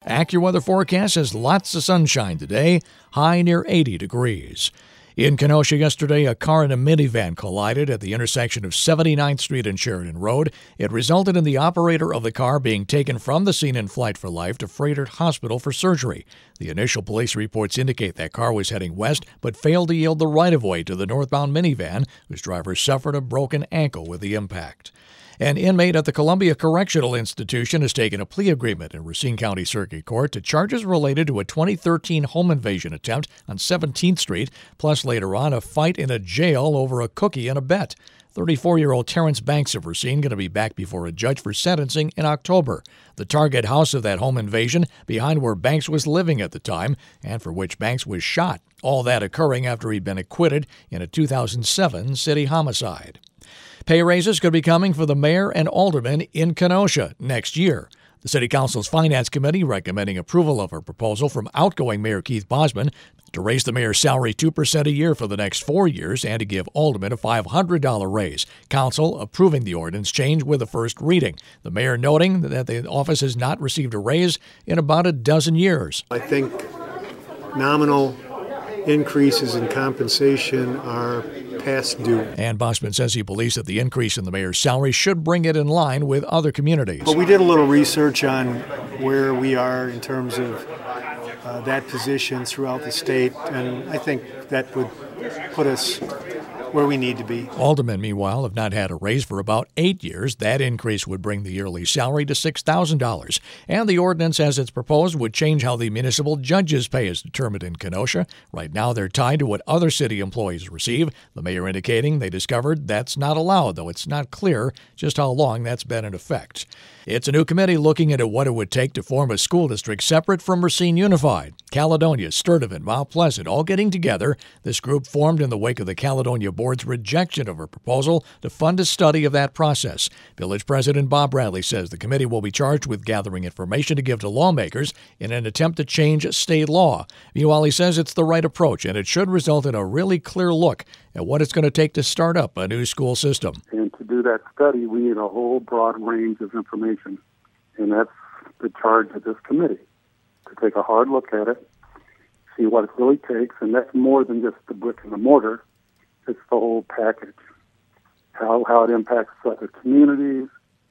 AccuWeather forecast has lots of sunshine today, high near 80 degrees. In Kenosha yesterday, a car and a minivan collided at the intersection of 79th Street and Sheridan Road. It resulted in the operator of the car being taken from the scene in flight for life to Froedtert Hospital for surgery. The initial police reports indicate that car was heading west but failed to yield the right-of-way to the northbound minivan, whose driver suffered a broken ankle with the impact. An inmate at the Columbia Correctional Institution has taken a plea agreement in Racine County Circuit Court to charges related to a 2013 home invasion attempt on 17th Street, plus later on a fight in a jail over a cookie and a bet. 34-year-old Terrence Banks of Racine going to be back before a judge for sentencing in October. The target house of that home invasion behind where Banks was living at the time and for which Banks was shot. All that occurring after he'd been acquitted in a 2007 city homicide. Pay raises could be coming for the mayor and aldermen in Kenosha next year. The City Council's Finance Committee recommending approval of a proposal from outgoing Mayor Keith Bosman to raise the mayor's salary 2% a year for the next 4 years and to give aldermen a $500 raise. Council approving the ordinance change with a first reading. The mayor noting that the office has not received a raise in about a dozen years. I think nominal increases in compensation are past due. And Bosman says he believes that the increase in the mayor's salary should bring it in line with other communities. But we did a little research on where we are in terms of that position throughout the state, and I think that would put us where we need to be. Aldermen, meanwhile, have not had a raise for about 8 years. That increase would bring the yearly salary to $6,000. And the ordinance, as it's proposed, would change how the municipal judges' pay is determined in Kenosha. Right now, they're tied to what other city employees receive. The mayor indicating they discovered that's not allowed, though it's not clear just how long that's been in effect. It's a new committee looking into what it would take to form a school district separate from Racine Unified. Caledonia, Sturtevant, Mount Pleasant, all getting together. This group formed in the wake of the Caledonia Board's rejection of a proposal to fund a study of that process. Village President Bob Bradley says the committee will be charged with gathering information to give to lawmakers in an attempt to change state law. Meanwhile, he says it's the right approach, and it should result in a really clear look at what it's going to take to start up a new school system. And to do that study, we need a whole broad range of information, and that's the charge of this committee, to take a hard look at it, see what it really takes, and that's more than just the brick and the mortar. It's the whole package, how it impacts other communities,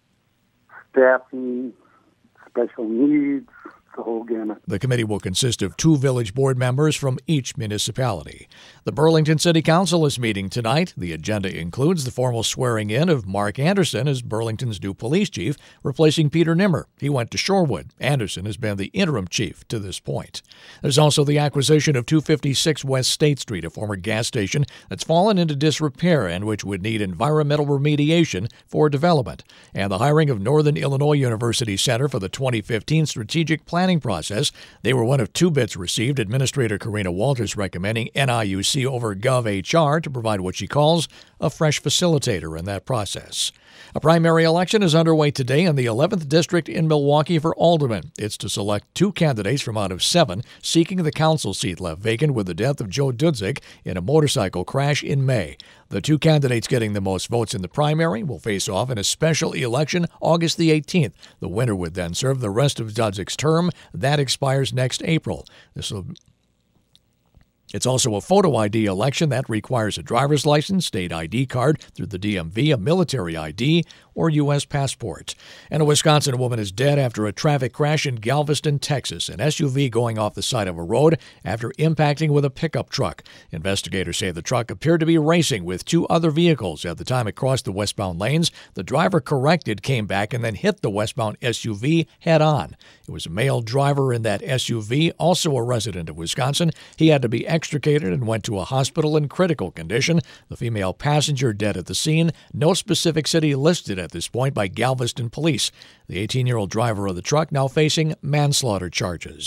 staffing, special needs, the whole gamut. The committee will consist of 2 village board members from each municipality. The Burlington City Council is meeting tonight. The agenda includes the formal swearing in of Mark Anderson as Burlington's new police chief, replacing Peter Nimmer. He went to Shorewood. Anderson has been the interim chief to this point. There's also the acquisition of 256 West State Street, a former gas station that's fallen into disrepair and which would need environmental remediation for development, and the hiring of Northern Illinois University Center for the 2015 Strategic Planning process. They were one of 2 bids received. Administrator Karina Walters recommending NIUC over GovHR to provide what she calls a fresh facilitator in that process. A primary election is underway today in the 11th District in Milwaukee for aldermen. It's to select 2 candidates from out of 7 seeking the council seat left vacant with the death of Joe Dudzik in a motorcycle crash in May. The 2 candidates getting the most votes in the primary will face off in a special election August the 18th. The winner would then serve the rest of Dudzik's term. That expires next April. It's also a photo ID election that requires a driver's license, state ID card through the DMV, a military ID, or U.S. passport. And a Wisconsin woman is dead after a traffic crash in Galveston, Texas. An SUV going off the side of a road after impacting with a pickup truck. Investigators say the truck appeared to be racing with 2 other vehicles. At the time it crossed the westbound lanes, the driver corrected, came back, and then hit the westbound SUV head-on. It was a male driver in that SUV, also a resident of Wisconsin. He had to be extricated and went to a hospital in critical condition. The female passenger dead at the scene. No specific city listed at this point by Galveston police. The 18-year-old driver of the truck now facing manslaughter charges.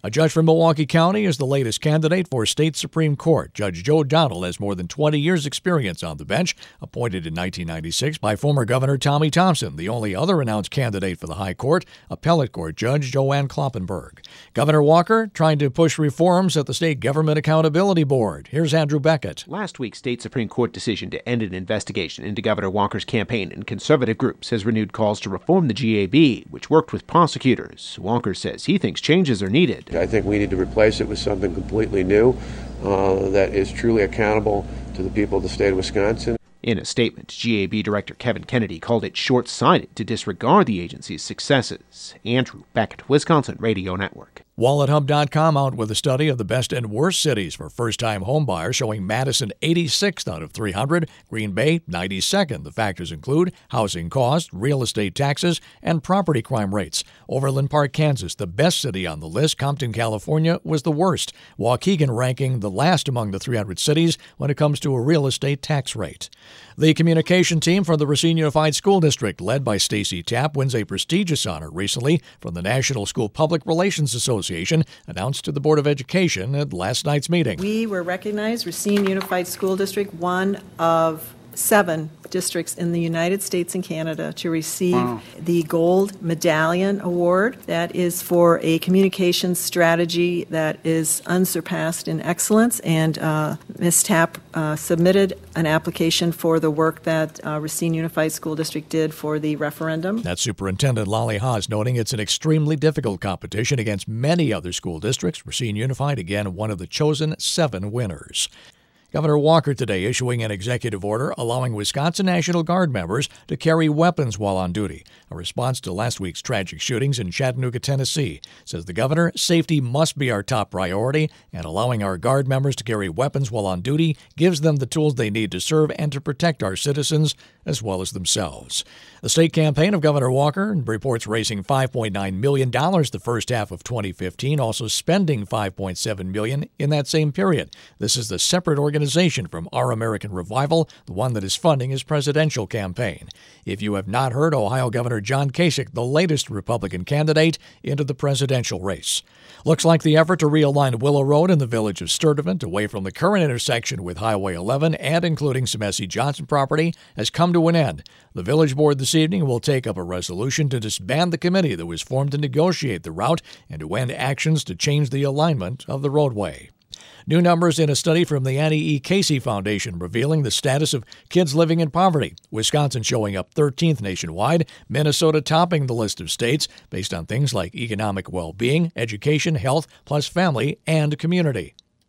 A judge from Milwaukee County is the latest candidate for state Supreme Court. Judge Joe Donnell has more than 20 years' experience on the bench, appointed in 1996 by former Governor Tommy Thompson. The only other announced candidate for the High Court, Appellate Court Judge Joanne Kloppenburg. Governor Walker trying to push reforms at the State Government Accountability Board. Here's Andrew Beckett. Last week's state Supreme Court decision to end an investigation into Governor Walker's campaign and conservative groups has renewed calls to reform the GAB, which worked with prosecutors. Walker says he thinks changes are needed. I think we need to replace it with something completely new that is truly accountable to the people of the state of Wisconsin. In a statement, GAB Director Kevin Kennedy called it short-sighted to disregard the agency's successes. Andrew Beckett, Wisconsin Radio Network. WalletHub.com out with a study of the best and worst cities for first-time homebuyers, showing Madison 86th out of 300, Green Bay 92nd. The factors include housing costs, real estate taxes, and property crime rates. Overland Park, Kansas, the best city on the list. Compton, California, was the worst. Waukegan ranking the last among the 300 cities when it comes to a real estate tax rate. The communication team from the Racine Unified School District, led by Stacy Tapp, wins a prestigious honor recently from the National School Public Relations Association, announced to the Board of Education at last night's meeting. We were recognized, Racine Unified School District, one of 7 districts in the United States and Canada to receive the Gold Medallion Award. That is for a communications strategy that is unsurpassed in excellence, and Ms. Tapp submitted an application for the work that Racine Unified School District did for the referendum. That's Superintendent Lolly Haas noting it's an extremely difficult competition against many other school districts. Racine Unified, again, one of the chosen 7 winners. Governor Walker today issuing an executive order allowing Wisconsin National Guard members to carry weapons while on duty, a response to last week's tragic shootings in Chattanooga, Tennessee. Says the governor, safety must be our top priority, and allowing our Guard members to carry weapons while on duty gives them the tools they need to serve and to protect our citizens as well as themselves. The state campaign of Governor Walker reports raising $5.9 million the first half of 2015, also spending $5.7 million in that same period. This is the separate organization from Our American Revival, the one that is funding his presidential campaign. If you have not heard, Ohio Governor John Kasich, the latest Republican candidate, into the presidential race. Looks like the effort to realign Willow Road in the village of Sturtevant away from the current intersection with Highway 11 and including some S.C. Johnson property has come to an end. The village board this evening will take up a resolution to disband the committee that was formed to negotiate the route and to end actions to change the alignment of the roadway. New numbers in a study from the Annie E. Casey Foundation revealing the status of kids living in poverty. Wisconsin showing up 13th nationwide, Minnesota topping the list of states based on things like economic well-being, education, health, plus family and community.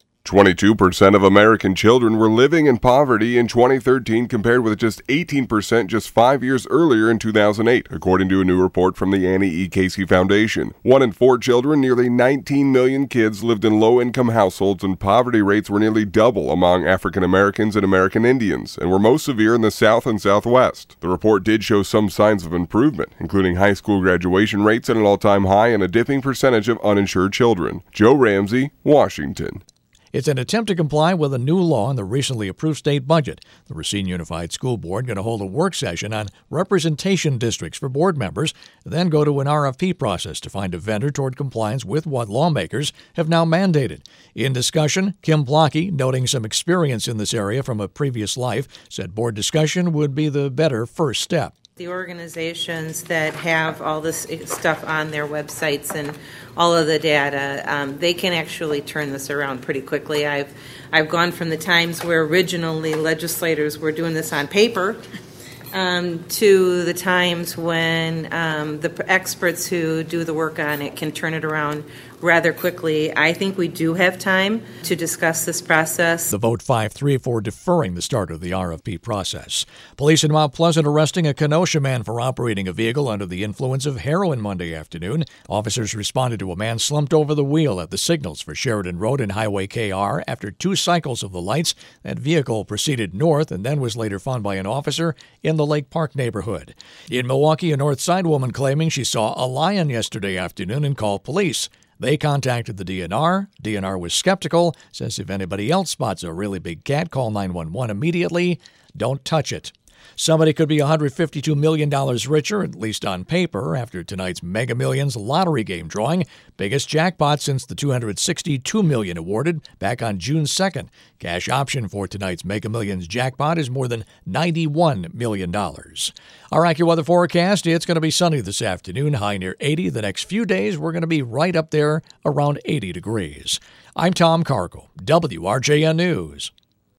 22% of American children were living in poverty in 2013 compared with just 18% just 5 years earlier in 2008, according to a new report from the Annie E. Casey Foundation. 1 in 4 children, nearly 19 million kids, lived in low-income households, and poverty rates were nearly double among African Americans and American Indians, and were most severe in the South and Southwest. The report did show some signs of improvement, including high school graduation rates at an all-time high and a dipping percentage of uninsured children. Joe Ramsey, Washington. It's an attempt to comply with a new law in the recently approved state budget. The Racine Unified School Board going to hold a work session on representation districts for board members, then go to an RFP process to find a vendor toward compliance with what lawmakers have now mandated. In discussion, Kim Blocky, noting some experience in this area from a previous life, said board discussion would be the better first step. The organizations that have all this stuff on their websites and all of the data, they can actually turn this around pretty quickly. I've gone from the times where originally legislators were doing this on paper to the times when the experts who do the work on it can turn it around rather quickly. I think we do have time to discuss this process. The vote 5-3 for deferring the start of the RFP process. Police in Mount Pleasant arresting a Kenosha man for operating a vehicle under the influence of heroin Monday afternoon. Officers responded to a man slumped over the wheel at the signals for Sheridan Road and Highway KR. After 2 cycles of the lights, that vehicle proceeded north and then was later found by an officer in the Lake Park neighborhood. In Milwaukee, a North Side woman claiming she saw a lion yesterday afternoon and called police. They contacted the DNR. DNR was skeptical, says if anybody else spots a really big cat, call 911 immediately. Don't touch it. Somebody could be $152 million richer, at least on paper, after tonight's Mega Millions lottery game drawing. Biggest jackpot since the $262 million awarded back on June 2nd. Cash option for tonight's Mega Millions jackpot is more than $91 million. Our AccuWeather forecast, it's going to be sunny this afternoon, high near 80. The next few days, we're going to be right up there around 80 degrees. I'm Tom Cargill, WRJN News.